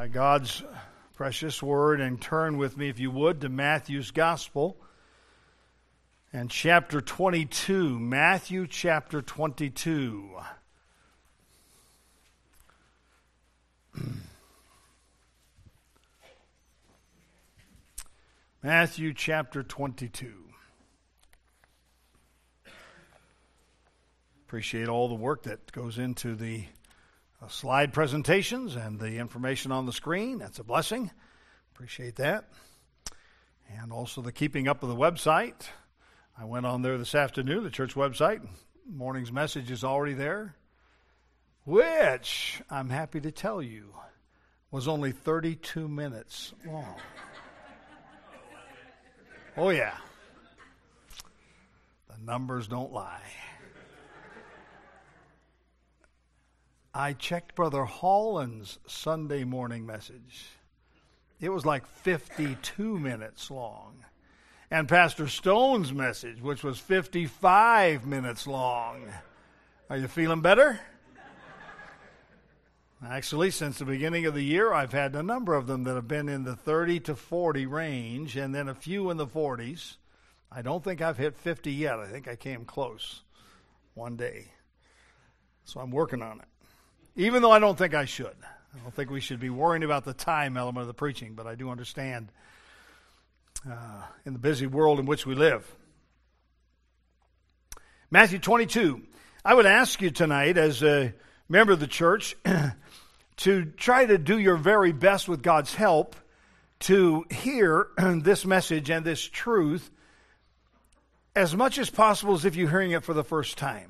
God's precious word, and turn with me, if you would, to Matthew's Gospel and chapter 22. Matthew chapter 22. Matthew chapter 22. Appreciate all the work that goes into the slide presentations and the information on the screen. That's a blessing. Appreciate that. And also the keeping up of the website. I went on there this afternoon, the church website. Morning's message is already there, which I'm happy to tell you was only 32 minutes long. Oh, yeah. The numbers don't lie. I checked Brother Holland's Sunday morning message. It was like 52 minutes long. And Pastor Stone's message, which was 55 minutes long. Are you feeling better? Actually, since the beginning of the year, I've had a number of them that have been in the 30 to 40 range, and then a few in the 40s. I don't think I've hit 50 yet. I think I came close one day. So I'm working on it. Even though I don't think I should. I don't think we should be worrying about the time element of the preaching, but I do understand in the busy world in which we live. Matthew 22. I would ask you tonight, as a member of the church, to try to do your very best with God's help to hear this message and this truth as much as possible as if you're hearing it for the first time.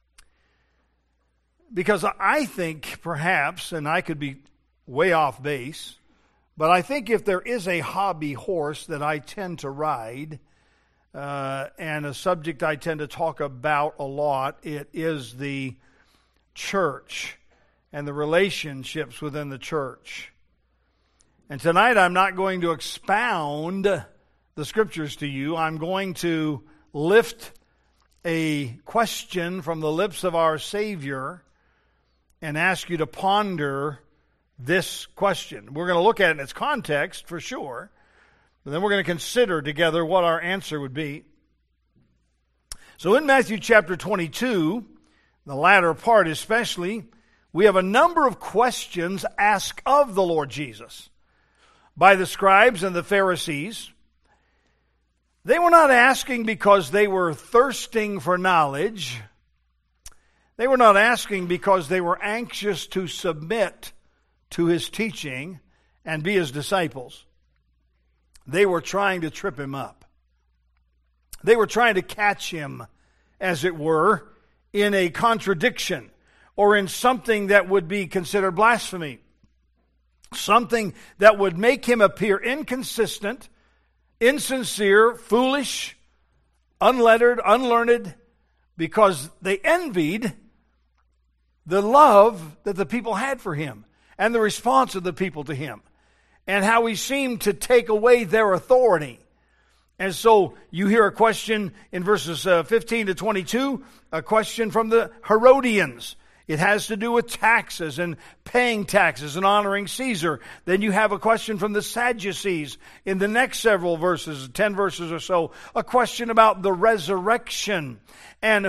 Because I think perhaps, and I could be way off base, but I think if there is a hobby horse that I tend to ride, and a subject I tend to talk about a lot, it is the church and the relationships within the church. And tonight I'm not going to expound the scriptures to you. I'm going to lift a question from the lips of our Savior and ask you to ponder this question. We're going to look at it in its context, for sure, but then we're going to consider together what our answer would be. So in Matthew chapter 22, the latter part especially, we have a number of questions asked of the Lord Jesus by the scribes and the Pharisees. They were not asking because they were thirsting for knowledge. They were not asking because they were anxious to submit to his teaching and be his disciples. They were trying to trip him up. They were trying to catch him, as it were, in a contradiction or in something that would be considered blasphemy. Something that would make him appear inconsistent, insincere, foolish, unlettered, unlearned, because they envied the love that the people had for him and the response of the people to him and how he seemed to take away their authority. And so you hear a question in verses 15 to 22, a question from the Herodians. It has to do with taxes and paying taxes and honoring Caesar. Then you have a question from the Sadducees in the next several verses, 10 verses or so, a question about the resurrection and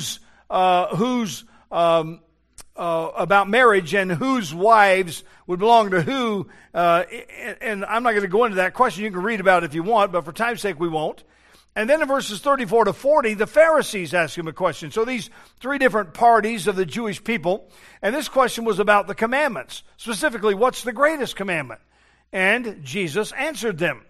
about marriage and whose wives would belong to who. And I'm not going to go into that question. You can read about it if you want, but for time's sake we won't. And then in verses 34 to 40, the Pharisees ask him a question. So these three different parties of the Jewish people, and this question was about the commandments. Specifically, what's the greatest commandment? And Jesus answered them.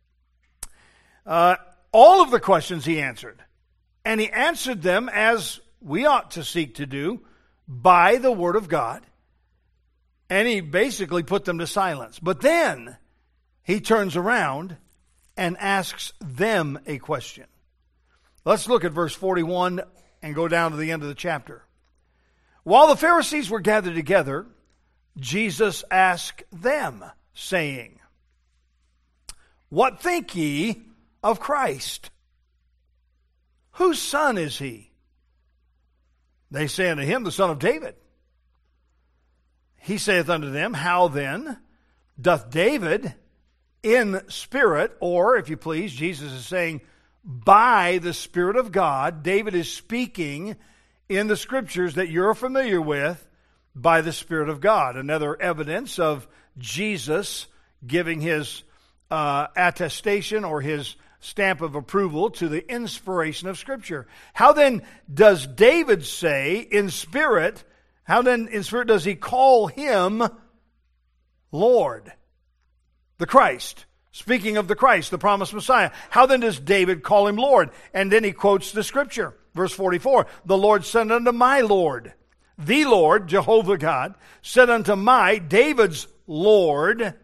All of the questions he answered. And he answered them as we ought to seek to do, by the Word of God. And he basically put them to silence. But then he turns around and asks them a question. Let's look at verse 41 and go down to the end of the chapter. While the Pharisees were gathered together, Jesus asked them, saying, What think ye of Christ? Whose son is he? They say unto him, the son of David. He saith unto them, How then doth David in spirit, or if you please, Jesus is saying, by the Spirit of God, David is speaking in the Scriptures that you're familiar with by the Spirit of God. Another evidence of Jesus giving his attestation or his stamp of approval to the inspiration of Scripture. How then does David say in spirit, does he call him Lord? The Christ. Speaking of the Christ, the promised Messiah. How then does David call him Lord? And then he quotes the Scripture. Verse 44, the Lord said unto my Lord, the Lord, Jehovah God, said unto my, David's Lord,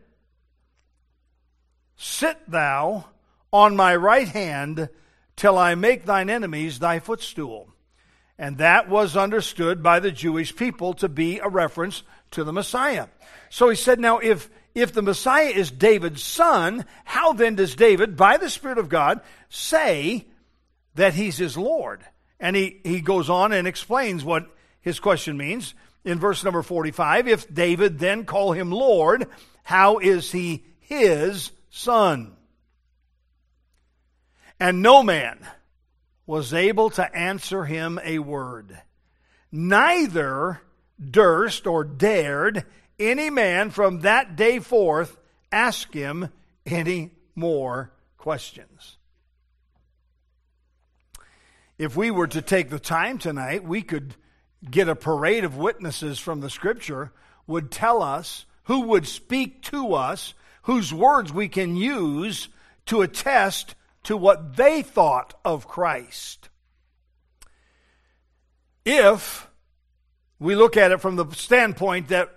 sit thou on my right hand till I make thine enemies thy footstool. And that was understood by the Jewish people to be a reference to the Messiah. So he said, now if the Messiah is David's son, how then does David, by the Spirit of God, say that he's his Lord? And he goes on and explains what his question means in verse number 45. If David then call him Lord, how is he his son? And no man was able to answer him a word. Neither durst or dared any man from that day forth ask him any more questions. If we were to take the time tonight, we could get a parade of witnesses from the Scripture would tell us, who would speak to us, whose words we can use to attest to what they thought of Christ. If we look at it from the standpoint that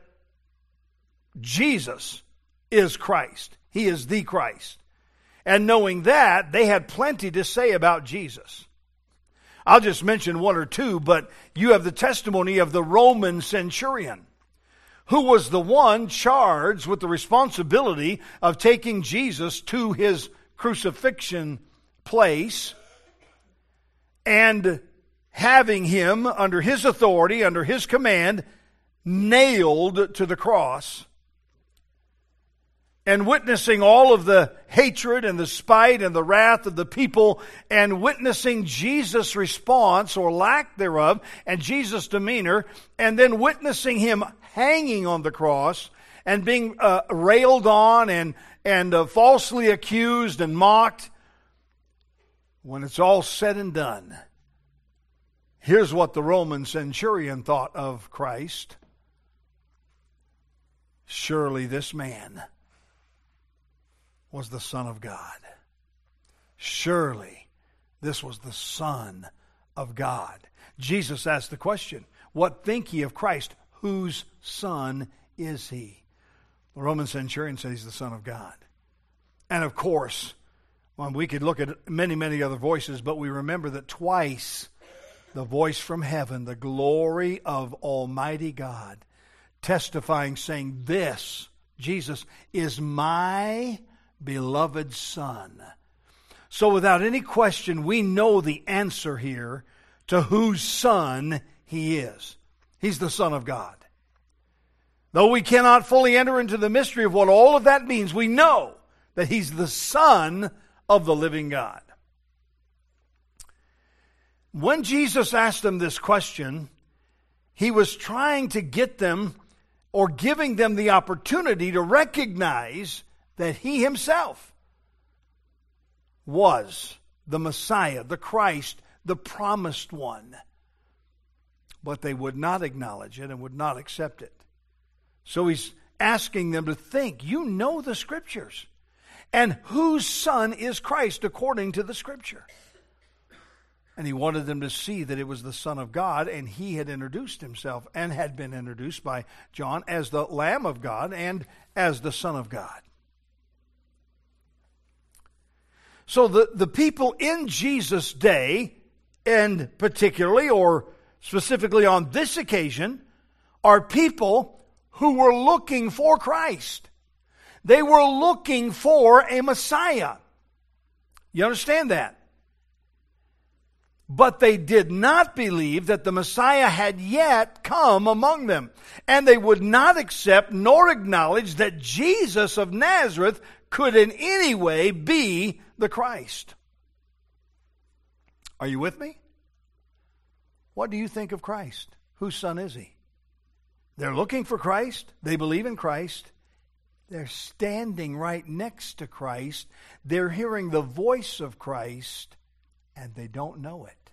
Jesus is Christ, he is the Christ, and knowing that, they had plenty to say about Jesus. I'll just mention one or two, but you have the testimony of the Roman centurion, who was the one charged with the responsibility of taking Jesus to his crucifixion place and having him, under his authority, under his command, nailed to the cross, and witnessing all of the hatred and the spite and the wrath of the people, and witnessing Jesus' response or lack thereof, and Jesus' demeanor, and then witnessing him hanging on the cross and being railed on and falsely accused and mocked. When it's all said and done, here's what the Roman centurion thought of Christ. Surely this man was the Son of God. Surely this was the Son of God. Jesus asked the question, what think ye of Christ? Whose son is he? The Roman centurion said he's the Son of God. And of course, we could look at many, many other voices, but we remember that twice the voice from heaven, the glory of Almighty God, testifying, saying, this, Jesus, is my beloved Son. So without any question, we know the answer here to whose Son he is. He's the Son of God. Though we cannot fully enter into the mystery of what all of that means, we know that he's the Son of the living God. When Jesus asked them this question, he was trying to get them, or giving them the opportunity to recognize that he himself was the Messiah, the Christ, the promised one. But they would not acknowledge it and would not accept it. So he's asking them to think, you know the Scriptures. And whose son is Christ according to the Scripture? And he wanted them to see that it was the Son of God, and he had introduced himself and had been introduced by John as the Lamb of God and as the Son of God. So the people in Jesus' day, and particularly or specifically on this occasion, are people who were looking for Christ. They were looking for a Messiah. You understand that? But they did not believe that the Messiah had yet come among them. And they would not accept nor acknowledge that Jesus of Nazareth could in any way be the Christ. Are you with me? What do you think of Christ? Whose son is he? They're looking for Christ. They believe in Christ. They're standing right next to Christ. They're hearing the voice of Christ, and they don't know it.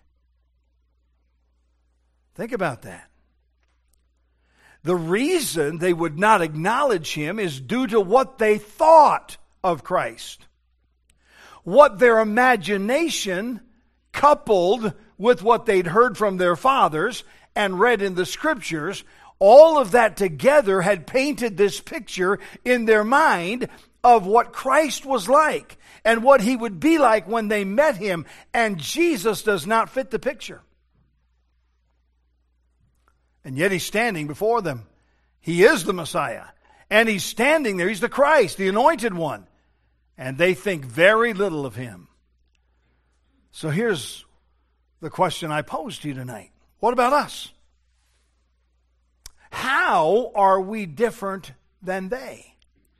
Think about that. The reason they would not acknowledge him is due to what they thought of Christ. What their imagination, coupled with what they'd heard from their fathers and read in the Scriptures, all of that together had painted this picture in their mind of what Christ was like and what he would be like when they met him. And Jesus does not fit the picture. And yet he's standing before them. He is the Messiah. And he's standing there. He's the Christ, the anointed one. And they think very little of him. So here's the question I pose to you tonight. What about us? How are we different than they?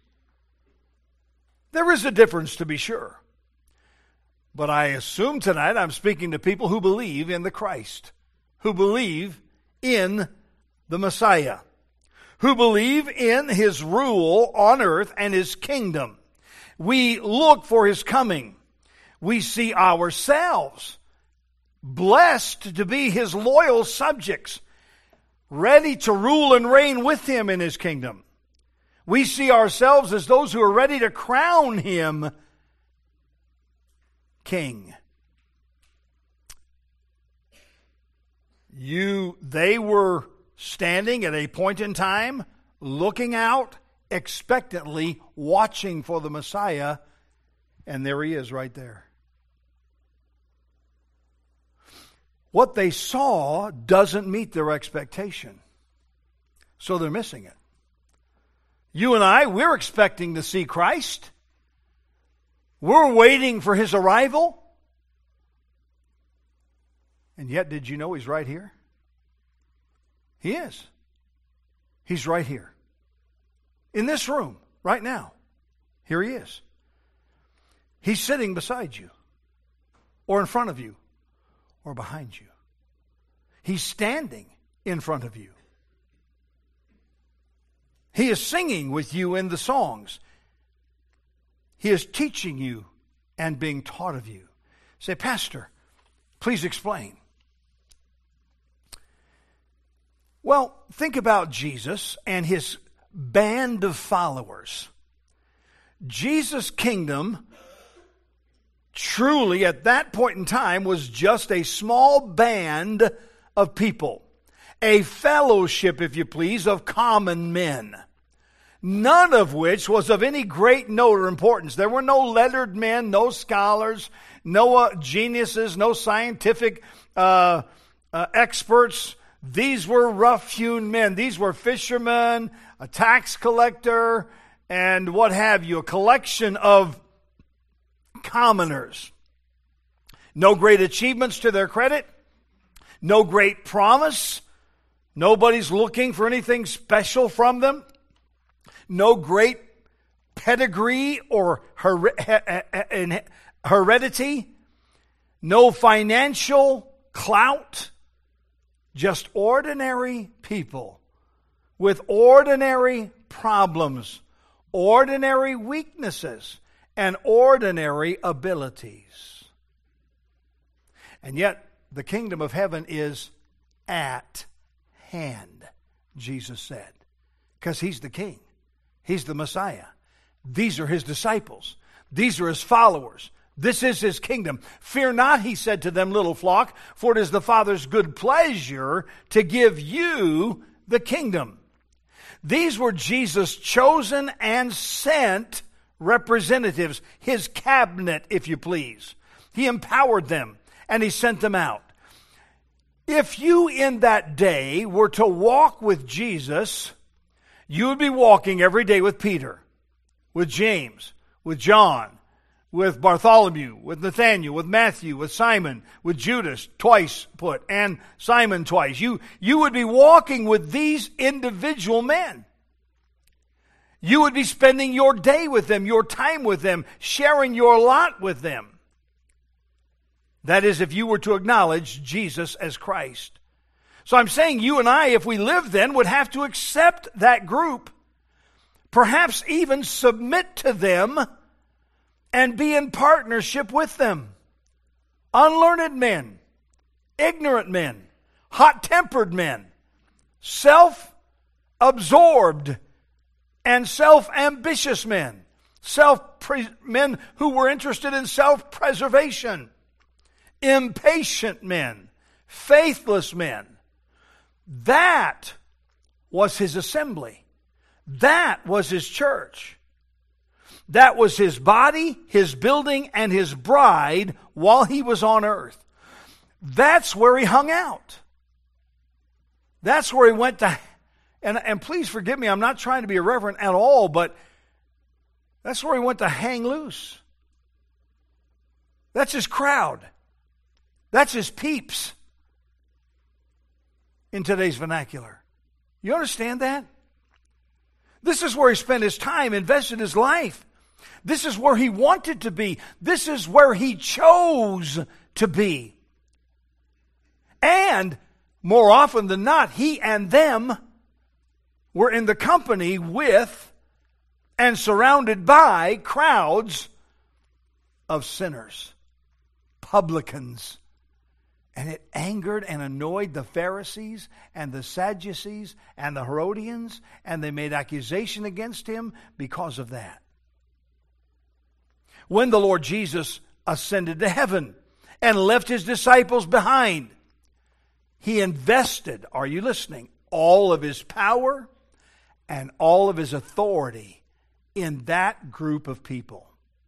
There is a difference, to be sure. But I assume tonight I'm speaking to people who believe in the Christ, who believe in the Messiah, who believe in his rule on earth and his kingdom. We look for his coming. We see ourselves blessed to be his loyal subjects, ready to rule and reign with him in his kingdom. We see ourselves as those who are ready to crown him king. They were standing at a point in time, looking out, expectantly watching for the Messiah, and there he is right there. What they saw doesn't meet their expectation, so they're missing it. You and I, we're expecting to see Christ. We're waiting for his arrival. And yet, did you know he's right here? He is. He's right here. In this room, right now. Here he is. He's sitting beside you, or in front of you, or behind you. He's standing in front of you. He is singing with you in the songs. He is teaching you and being taught of you. Say, Pastor, please explain. Well, think about Jesus and his band of followers. Jesus' kingdom truly at that point in time was just a small band of people. A fellowship, if you please, of common men. None of which was of any great note or importance. There were no lettered men, no scholars, no geniuses, no scientific experts. These were rough-hewn men. These were fishermen, a tax collector, and what have you, a collection of commoners. No great achievements to their credit. No great promise. Nobody's looking for anything special from them. No great pedigree or heredity. No financial clout. Just ordinary people with ordinary problems, ordinary weaknesses, and ordinary abilities. And yet, the kingdom of heaven is at hand, Jesus said, because he's the king. He's the Messiah. These are his disciples. These are his followers. This is his kingdom. Fear not, he said to them, little flock, for it is the Father's good pleasure to give you the kingdom. These were Jesus' chosen and sent representatives, his cabinet, if you please. He empowered them, and he sent them out. If you in that day were to walk with Jesus, you would be walking every day with Peter, with James, with John, with Bartholomew, with Nathaniel, with Matthew, with Simon, with Judas, twice put, and Simon twice. You would be walking with these individual men. You would be spending your day with them, your time with them, sharing your lot with them. That is, if you were to acknowledge Jesus as Christ. So I'm saying you and I, if we live then, would have to accept that group, perhaps even submit to them, and be in partnership with them. Unlearned men, ignorant men, hot-tempered men, self-absorbed and self-ambitious men, men who were interested in self-preservation, impatient men, faithless men. That was his assembly. That was his church. That was his body, his building, and his bride while he was on earth. That's where he hung out. That's where he went to, and please forgive me, I'm not trying to be irreverent at all, but that's where he went to hang loose. That's his crowd. That's his peeps in today's vernacular. You understand that? This is where he spent his time, invested his life. This is where he wanted to be. This is where he chose to be. And more often than not, he and them were in the company with and surrounded by crowds of sinners, publicans. And it angered and annoyed the Pharisees and the Sadducees and the Herodians, and they made accusation against him because of that. When the Lord Jesus ascended to heaven and left his disciples behind, he invested, are you listening, all of his power and all of his authority in that group of people.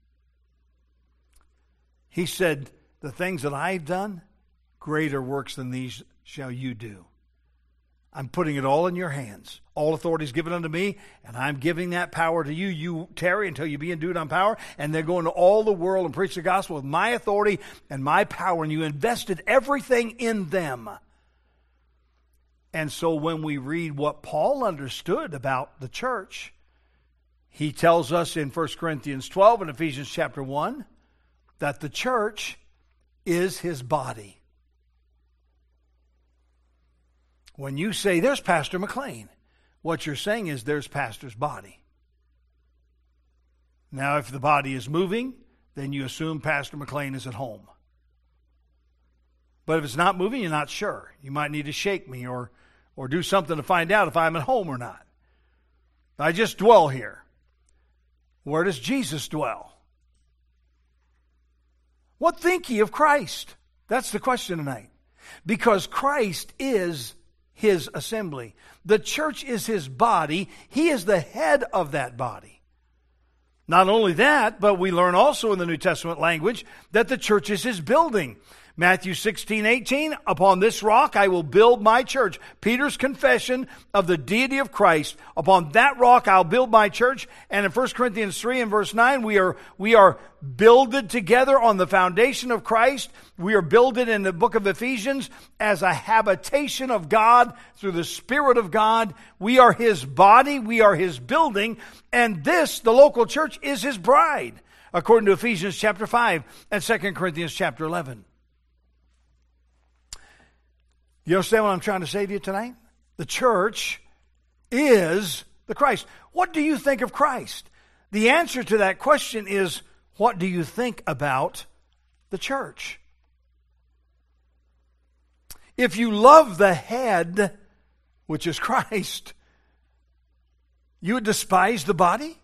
He said, the things that I've done, greater works than these shall you do. I'm putting it all in your hands. All authority is given unto me, and I'm giving that power to you. You tarry until you be endued on power, and they're going to all the world and preach the gospel with my authority and my power, and you invested everything in them. And so when we read what Paul understood about the church, he tells us in 1 Corinthians 12 and Ephesians chapter 1 that the church is his body. When you say, there's Pastor McLean, what you're saying is there's Pastor's body. Now, if the body is moving, then you assume Pastor McLean is at home. But if it's not moving, you're not sure. You might need to shake me or do something to find out if I'm at home or not. I just dwell here. Where does Jesus dwell? What think ye of Christ? That's the question tonight. Because Christ is his assembly. The church is his body. He is the head of that body. Not only that, but we learn also in the New Testament language that the church is his building. Matthew 16:18, upon this rock I will build my church. Peter's confession of the deity of Christ. Upon that rock I'll build my church. And in 1 Corinthians 3 and verse 9, we are builded together on the foundation of Christ. We are builded in the book of Ephesians as a habitation of God through the Spirit of God. We are his body. We are his building. And this, the local church, is his bride, according to Ephesians chapter 5 and 2 Corinthians chapter 11. You understand what I'm trying to say to you tonight? The church is the Christ. What do you think of Christ? The answer to that question is, what do you think about the church? If you love the head, which is Christ, you would despise the body?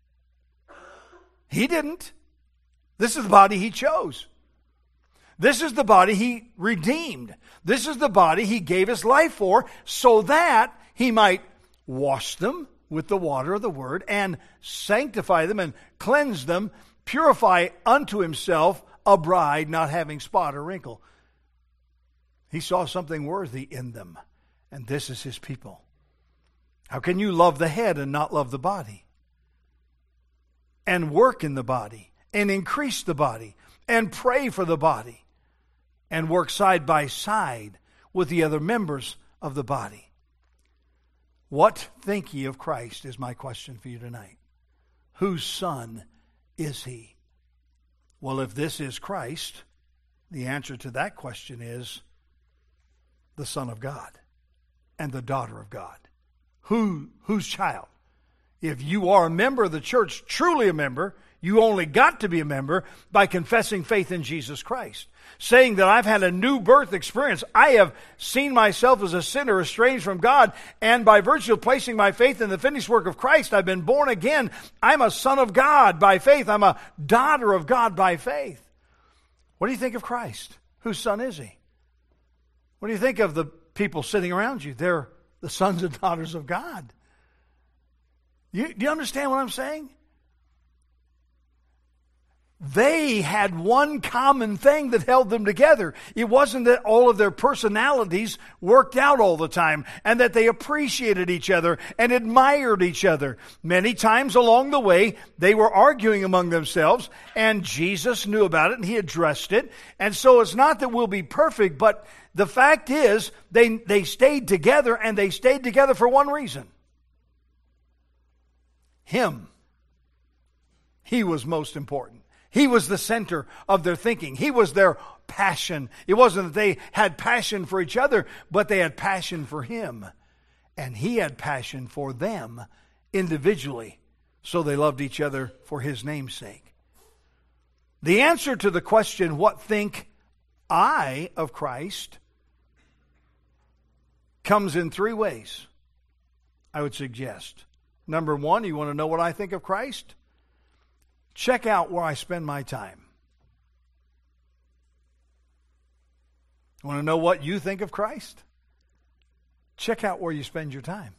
He didn't. This is the body he chose. This is the body he redeemed. This is the body he gave his life for, so that he might wash them with the water of the word and sanctify them and cleanse them, purify unto himself a bride not having spot or wrinkle. He saw something worthy in them, and this is his people. How can you love the head and not love the body? And work in the body and increase the body and pray for the body and work side by side with the other members of the body. What think ye of Christ is my question for you tonight. Whose son is he? Well, if this is Christ, the answer to that question is the Son of God and the daughter of God. Whose child? If you are a member of the church, truly a member, you only got to be a member by confessing faith in Jesus Christ. Saying that I've had a new birth experience. I have seen myself as a sinner estranged from God, and by virtue of placing my faith in the finished work of Christ, I've been born again. I'm a son of God by faith. I'm a daughter of God by faith. What do you think of Christ? Whose son is he? What do you think of the people sitting around you? They're the sons and daughters of God. Do you understand what I'm saying? They had one common thing that held them together. It wasn't that all of their personalities worked out all the time and that they appreciated each other and admired each other. Many times along the way, they were arguing among themselves, and Jesus knew about it and he addressed it. And so it's not that we'll be perfect, but the fact is they stayed together, and they stayed together for one reason. Him. He was most important. He was the center of their thinking. He was their passion. It wasn't that they had passion for each other, but they had passion for him. And he had passion for them individually. So they loved each other for his name's sake. The answer to the question, what think I of Christ, comes in three ways, I would suggest. Number one, you want to know what I think of Christ? Check out where I spend my time. Want to know what you think of Christ? Check out where you spend your time.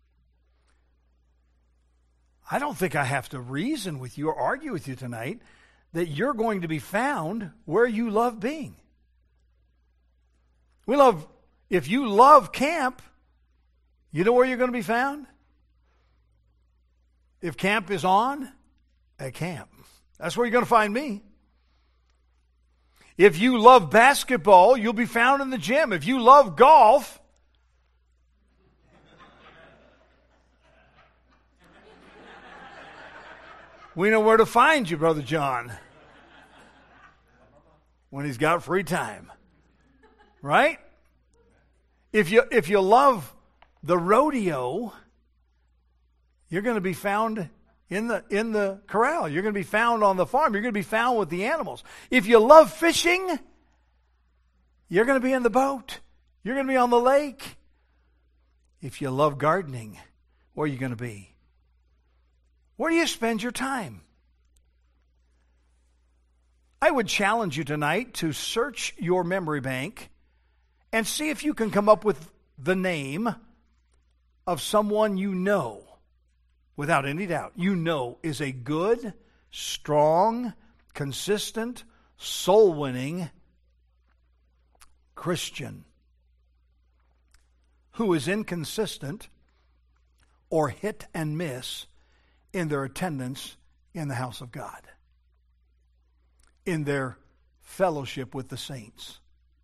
I don't think I have to reason with you or argue with you tonight that you're going to be found where you love being. If you love camp, you know where you're going to be found? If camp is on, at camp. That's where you're going to find me. If you love basketball, you'll be found in the gym. If you love golf, we know where to find you, Brother John, when he's got free time. Right? If you love the rodeo, you're going to be found in the corral. You're going to be found on the farm. You're going to be found with the animals. If you love fishing, you're going to be in the boat. You're going to be on the lake. If you love gardening, where are you going to be? Where do you spend your time? I would challenge you tonight to search your memory bank and see if you can come up with the name of someone you know, without any doubt, you know is a good, strong, consistent, soul-winning Christian who is inconsistent or hit and miss in their attendance in the house of God, in their fellowship with the saints.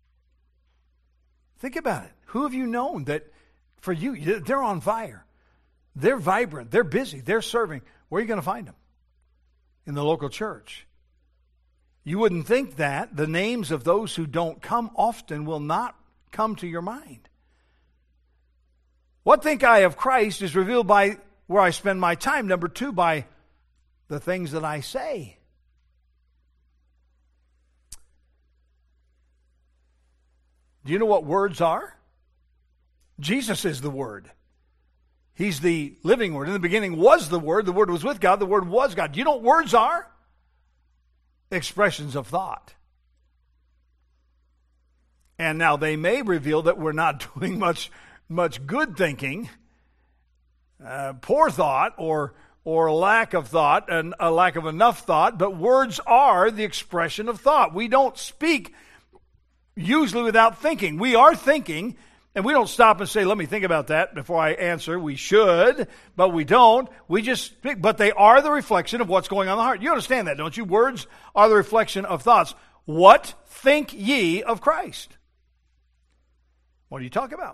Think about it. Who have you known that for you, they're on fire? They're vibrant. They're busy. They're serving. Where are you going to find them? In the local church. You wouldn't think that. The names of those who don't come often will not come to your mind. What think I of Christ is revealed by where I spend my time. Number two, by the things that I say. Do you know what words are? Jesus is the Word. He's the living Word. In the beginning was the Word. The Word was with God. The Word was God. Do you know what words are? Expressions of thought. And now they may reveal that we're not doing much good thinking, poor thought, or lack of thought, and a lack of enough thought, but words are the expression of thought. We don't speak usually without thinking. We are thinking, And we don't stop and say, let me think about that before I answer. We should, but we don't. We just speak. But they are the reflection of what's going on in the heart. You understand that, don't you? Words are the reflection of thoughts. What think ye of Christ? What do you talk about?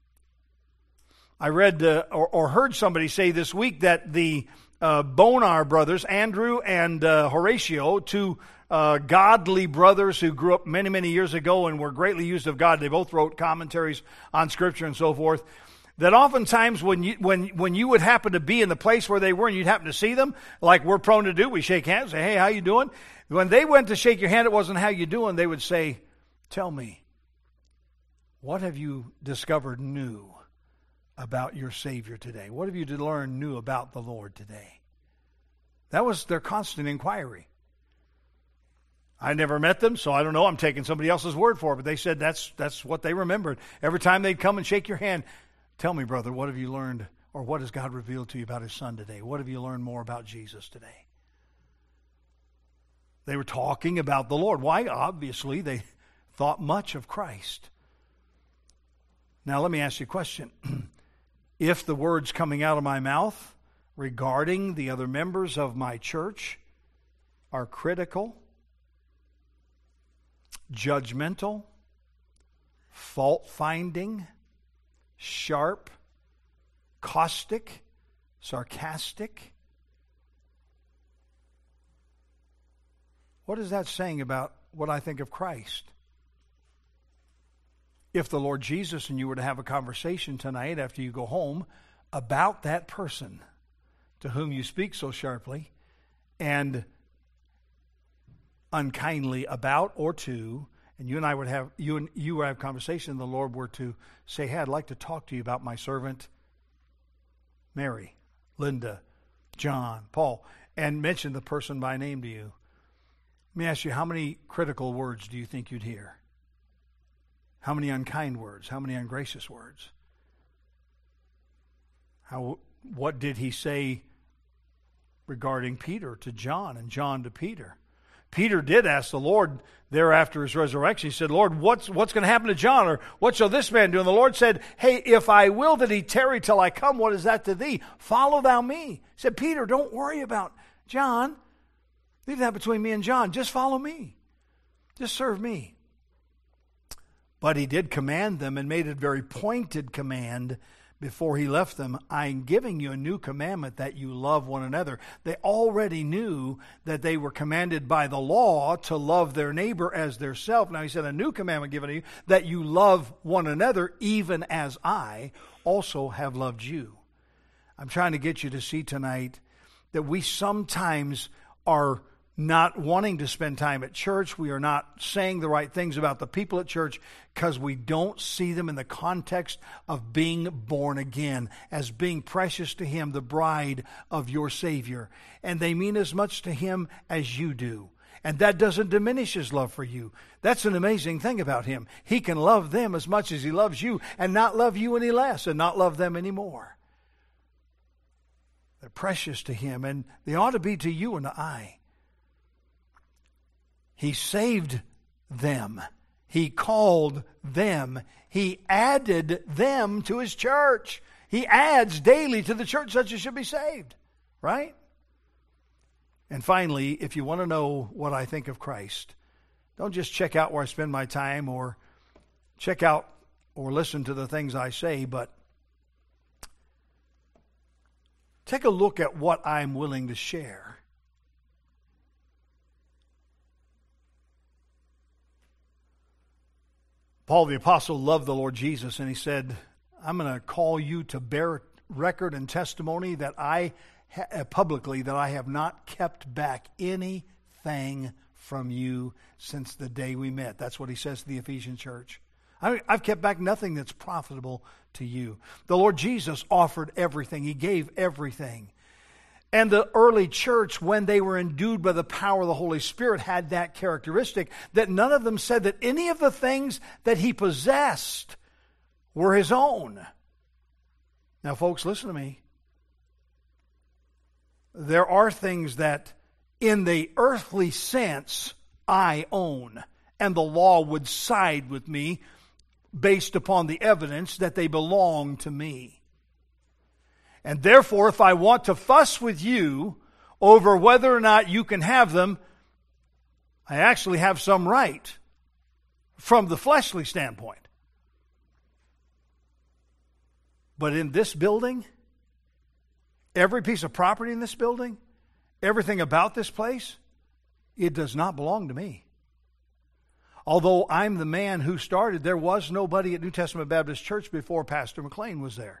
I read or heard somebody say this week that the Bonar brothers, Andrew and Horatio, two godly brothers who grew up many, many years ago and were greatly used of God. They both wrote commentaries on Scripture and so forth. That oftentimes when you would happen to be in the place where they were and you'd happen to see them, like we're prone to do, we shake hands, say, hey, how you doing? When they went to shake your hand, it wasn't how you doing. They would say, tell me, what have you discovered new about your Savior today? What have you learned new about the Lord today? That was their constant inquiry. I never met them, so I don't know. I'm taking somebody else's word for it, but they said that's what they remembered. Every time they'd come and shake your hand, tell me, brother, what have you learned, or what has God revealed to you about His Son today? What have you learned more about Jesus today? They were talking about the Lord. Why? Obviously, they thought much of Christ. Now, let me ask you a question. If the words coming out of my mouth regarding the other members of my church are critical, judgmental, fault-finding, sharp, caustic, sarcastic, what is that saying about what I think of Christ? If the Lord Jesus and you were to have a conversation tonight after you go home about that person to whom you speak so sharply and unkindly about or to, and you and I would have a conversation, and the Lord were to say, hey, I'd like to talk to you about my servant Mary, Linda, John, Paul, and mention the person by name to you. Let me ask you, how many critical words do you think you'd hear? How many unkind words? How many ungracious words? What did he say regarding Peter to John and John to Peter? Peter did ask the Lord there after his resurrection. He said, Lord, what's going to happen to John? Or what shall this man do? And the Lord said, hey, if I will that he tarry till I come, what is that to thee? Follow thou me. He said, Peter, don't worry about John. Leave that between me and John. Just follow me. Just serve me. But he did command them and made a very pointed command before he left them. I'm giving you a new commandment that you love one another. They already knew that they were commanded by the law to love their neighbor as their self. Now he said, a new commandment given to you, that you love one another even as I also have loved you. I'm trying to get you to see tonight that we sometimes are not wanting to spend time at church. We are not saying the right things about the people at church because we don't see them in the context of being born again, as being precious to Him, the bride of your Savior. And they mean as much to Him as you do. And that doesn't diminish His love for you. That's an amazing thing about Him. He can love them as much as He loves you and not love you any less and not love them any more. They're precious to Him, and they ought to be to you and to I. He saved them. He called them. He added them to His church. He adds daily to the church such as should be saved. Right? And finally, if you want to know what I think of Christ, don't just check out where I spend my time or check out or listen to the things I say, but take a look at what I'm willing to share. Paul the Apostle loved the Lord Jesus, and he said, I'm going to call you to bear record and testimony that publicly that I have not kept back anything from you since the day we met. That's what he says to the Ephesian church. I've kept back nothing that's profitable to you. The Lord Jesus offered everything. He gave everything. And the early church, when they were endued by the power of the Holy Spirit, had that characteristic that none of them said that any of the things that he possessed were his own. Now, folks, listen to me. There are things that, in the earthly sense, I own, and the law would side with me based upon the evidence that they belong to me. And therefore, if I want to fuss with you over whether or not you can have them, I actually have some right from the fleshly standpoint. But in this building, every piece of property in this building, everything about this place, it does not belong to me. Although I'm the man who started, there was nobody at New Testament Baptist Church before Pastor McLean was there.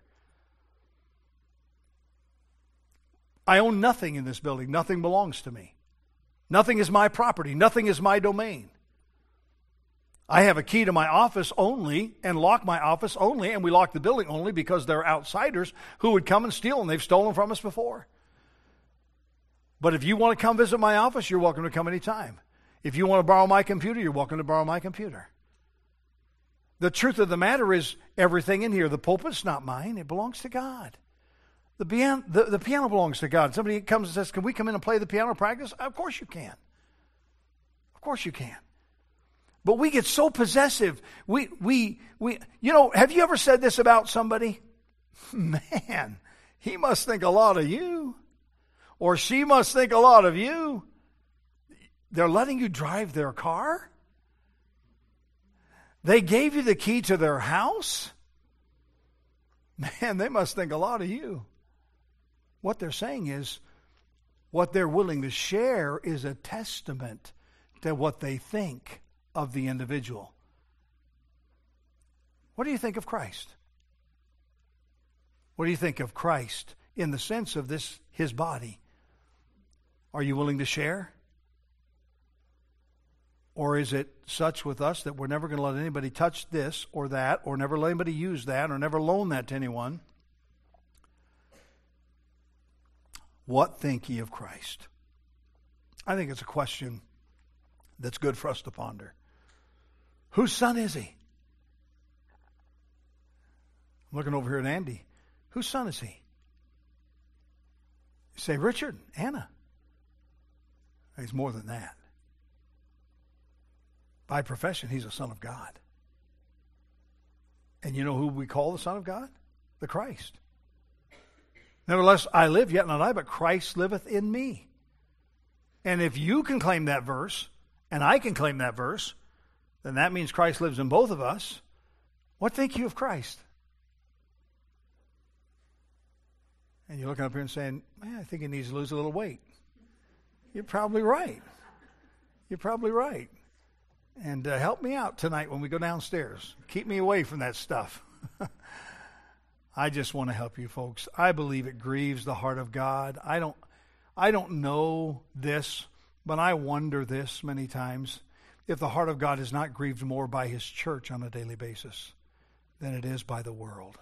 I own nothing in this building. Nothing belongs to me. Nothing is my property. Nothing is my domain. I have a key to my office only and lock my office only, and we lock the building only because there are outsiders who would come and steal, and they've stolen from us before. But if you want to come visit my office, you're welcome to come anytime. If you want to borrow my computer, you're welcome to borrow my computer. The truth of the matter is, everything in here, the pulpit's not mine. It belongs to God. The piano belongs to God. Somebody comes and says, can we come in and play the piano practice? Of course you can. Of course you can. But we get so possessive. Have you ever said this about somebody? Man, he must think a lot of you. Or she must think a lot of you. They're letting you drive their car? They gave you the key to their house? Man, they must think a lot of you. What they're saying is, what they're willing to share is a testament to what they think of the individual. What do you think of Christ? What do you think of Christ in the sense of this, his body? Are you willing to share? Or is it such with us that we're never going to let anybody touch this or that, or never let anybody use that, or never loan that to anyone? What think ye of Christ? I think it's a question that's good for us to ponder. Whose son is he? I'm looking over here at Andy. Whose son is he? You say, Richard, Anna. He's more than that. By profession, he's a son of God. And you know who we call the Son of God? The Christ. Nevertheless, I live, yet not I, but Christ liveth in me. And if you can claim that verse, and I can claim that verse, then that means Christ lives in both of us. What think you of Christ? And you're looking up here and saying, man, I think he needs to lose a little weight. You're probably right. You're probably right. And help me out tonight when we go downstairs. Keep me away from that stuff. I just want to help you folks. I believe it grieves the heart of God. I don't know this, but I wonder this many times, if the heart of God is not grieved more by his church on a daily basis than it is by the world.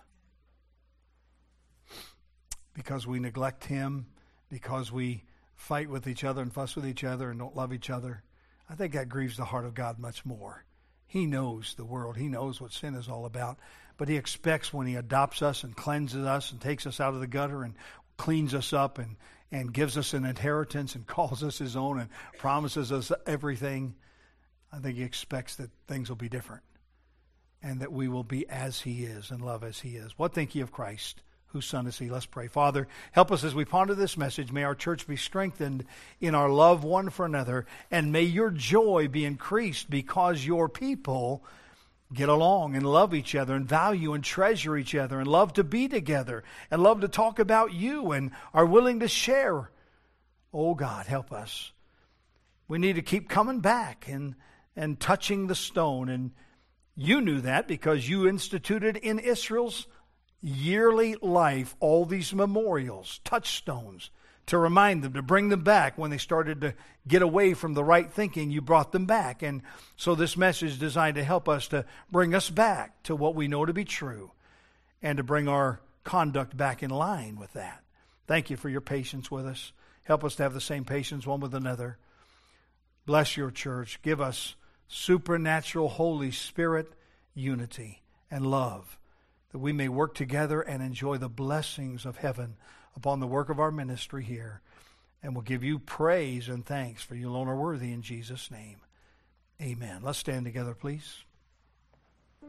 Because we neglect him, because we fight with each other and fuss with each other and don't love each other. I think that grieves the heart of God much more. He knows the world. He knows what sin is all about. But he expects when he adopts us and cleanses us and takes us out of the gutter and cleans us up and gives us an inheritance and calls us his own and promises us everything, I think he expects that things will be different and that we will be as he is and love as he is. What think ye of Christ? Whose son is he? Let's pray. Father, help us as we ponder this message. May our church be strengthened in our love one for another, and may your joy be increased because your people get along and love each other and value and treasure each other and love to be together and love to talk about you and are willing to share. Oh God, help us. We need to keep coming back and touching the stone. And you knew that because you instituted in Israel's yearly life all these memorials, touchstones, to remind them, to bring them back. When they started to get away from the right thinking, you brought them back. And so this message is designed to help us to bring us back to what we know to be true and to bring our conduct back in line with that. Thank you for your patience with us. Help us to have the same patience one with another. Bless your church. Give us supernatural Holy Spirit unity and love, that we may work together and enjoy the blessings of heaven upon the work of our ministry here. And we'll give you praise and thanks, for you alone are worthy, in Jesus' name. Amen. Let's stand together, please.